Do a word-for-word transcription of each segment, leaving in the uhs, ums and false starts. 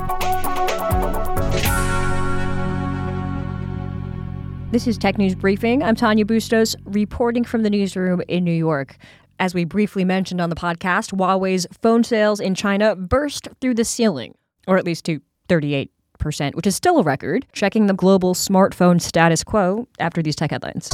This is Tech News Briefing. I'm Tanya Bustos, reporting from the newsroom in New York. As we briefly mentioned on the podcast, Huawei's phone sales in China burst through the ceiling, or at least to thirty-eight percent, which is still a record, checking the global smartphone status quo after these tech headlines.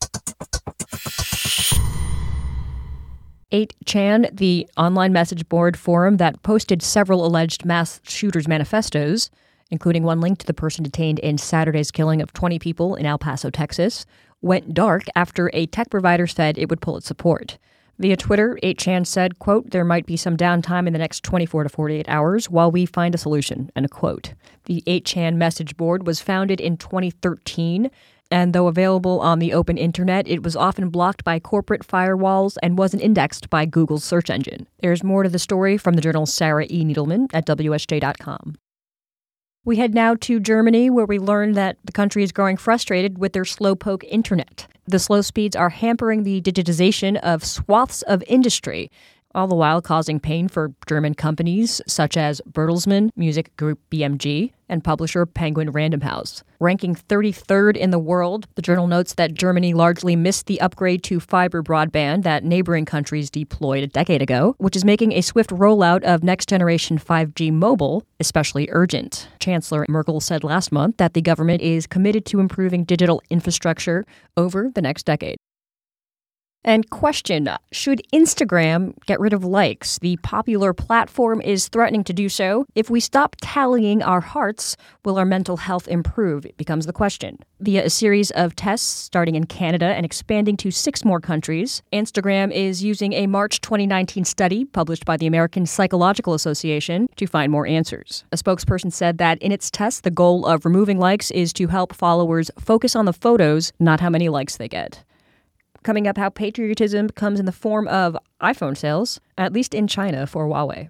eight chan, the online message board forum that posted several alleged mass shooters' manifestos, including one linked to the person detained in Saturday's killing of twenty people in El Paso, Texas, went dark after a tech provider said it would pull its support. Via Twitter, eight chan said, quote, "There might be some downtime in the next twenty-four to forty-eight hours while we find a solution," end quote. The eight chan message board was founded in twenty thirteen, and though available on the open internet, it was often blocked by corporate firewalls and wasn't indexed by Google's search engine. There's more to the story from the journal's Sarah E. Needleman at W S J dot com. We head now to Germany, where we learn that the country is growing frustrated with their slowpoke internet. The slow speeds are hampering the digitization of swaths of industry, all the while causing pain for German companies such as Bertelsmann Music Group B M G and publisher Penguin Random House. Ranking thirty-third in the world, the journal notes that Germany largely missed the upgrade to fiber broadband that neighboring countries deployed a decade ago, which is making a swift rollout of next-generation five G mobile especially urgent. Chancellor Merkel said last month that the government is committed to improving digital infrastructure over the next decade. And question, should Instagram get rid of likes? The popular platform is threatening to do so. If we stop tallying our hearts, will our mental health improve? It becomes the question. Via a series of tests starting in Canada and expanding to six more countries, Instagram is using a March twenty nineteen study published by the American Psychological Association to find more answers. A spokesperson said that in its test, the goal of removing likes is to help followers focus on the photos, not how many likes they get. Coming up, how patriotism comes in the form of iPhone sales, at least in China for Huawei.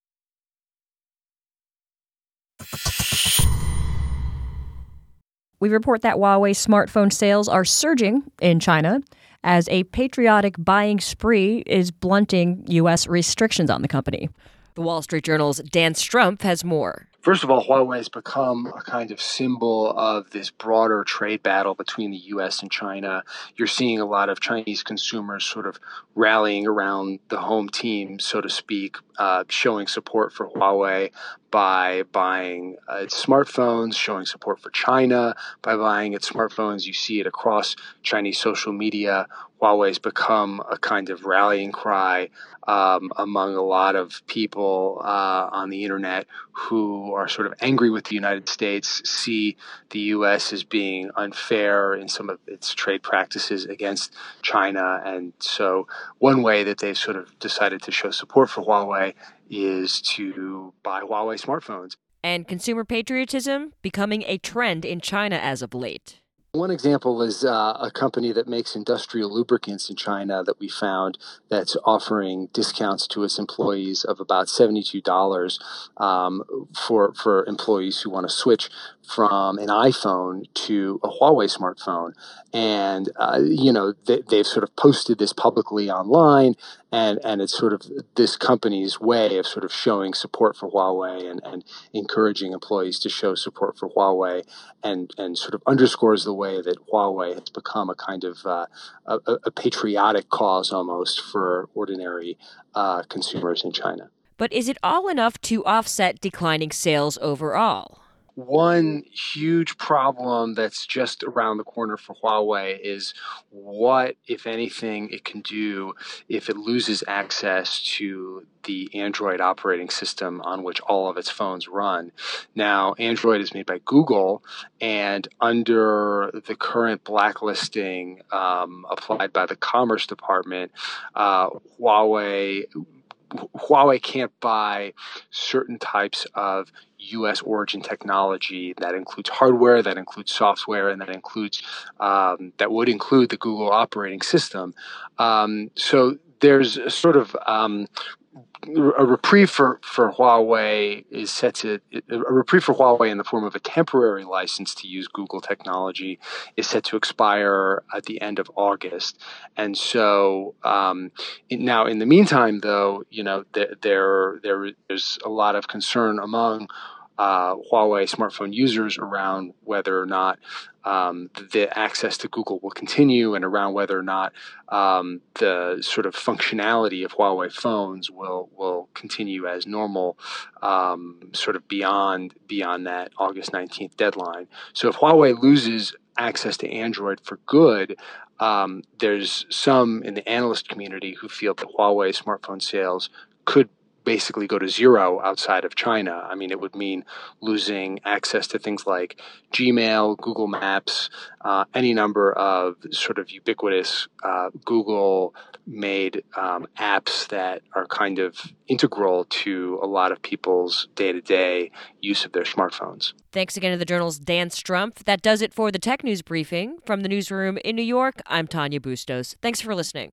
We report that Huawei smartphone sales are surging in China as a patriotic buying spree is blunting U S restrictions on the company. The Wall Street Journal's Dan Strumpf has more. First of all, Huawei has become a kind of symbol of this broader trade battle between the U S and China. You're seeing a lot of Chinese consumers sort of rallying around the home team, so to speak, uh, showing support for Huawei by buying uh, its smartphones, showing support for China by buying its smartphones. You see it across Chinese social media. Huawei has become a kind of rallying cry um, among a lot of people uh, on the internet who are sort of angry with the United States, see the U S as being unfair in some of its trade practices against China. And so one way that they've sort of decided to show support for Huawei is to buy Huawei smartphones. And consumer patriotism becoming a trend in China as of late. One example is uh, a company that makes industrial lubricants in China that we found that's offering discounts to its employees of about seventy-two dollars um, for, for employees who want to switch from an iPhone to a Huawei smartphone. And, uh, you know, they, they've sort of posted this publicly online, and, and it's sort of this company's way of sort of showing support for Huawei and, and encouraging employees to show support for Huawei, and, and sort of underscores the way that Huawei has become a kind of uh, a, a patriotic cause almost for ordinary uh, consumers in China. But is it all enough to offset declining sales overall? One huge problem that's just around the corner for Huawei is what, if anything, it can do if it loses access to the Android operating system on which all of its phones run. Now, Android is made by Google, and under the current blacklisting um, applied by the Commerce Department, uh, Huawei Huawei can't buy certain types of U S origin technology that includes hardware, that includes software, and that includes um, that would include the Google operating system. Um, so there's a sort of um, a reprieve for, for Huawei is set to a reprieve for Huawei in the form of a temporary license to use Google technology is set to expire at the end of August. And so um, in, now, in the meantime, though, you know, there, there there there's a lot of concern among uh, Huawei smartphone users around whether or not um, the access to Google will continue, and around whether or not um, the sort of functionality of Huawei phones will will continue as normal, um, sort of beyond beyond that August nineteenth deadline. So if Huawei loses access to Android for good, um, there's some in the analyst community who feel that Huawei smartphone sales could basically go to zero outside of China. I mean, it would mean losing access to things like Gmail, Google Maps, uh, any number of sort of ubiquitous uh, Google-made um, apps that are kind of integral to a lot of people's day-to-day use of their smartphones. Thanks again to the Journal's Dan Strumpf. That does it for the Tech News Briefing. From the newsroom in New York, I'm Tanya Bustos. Thanks for listening.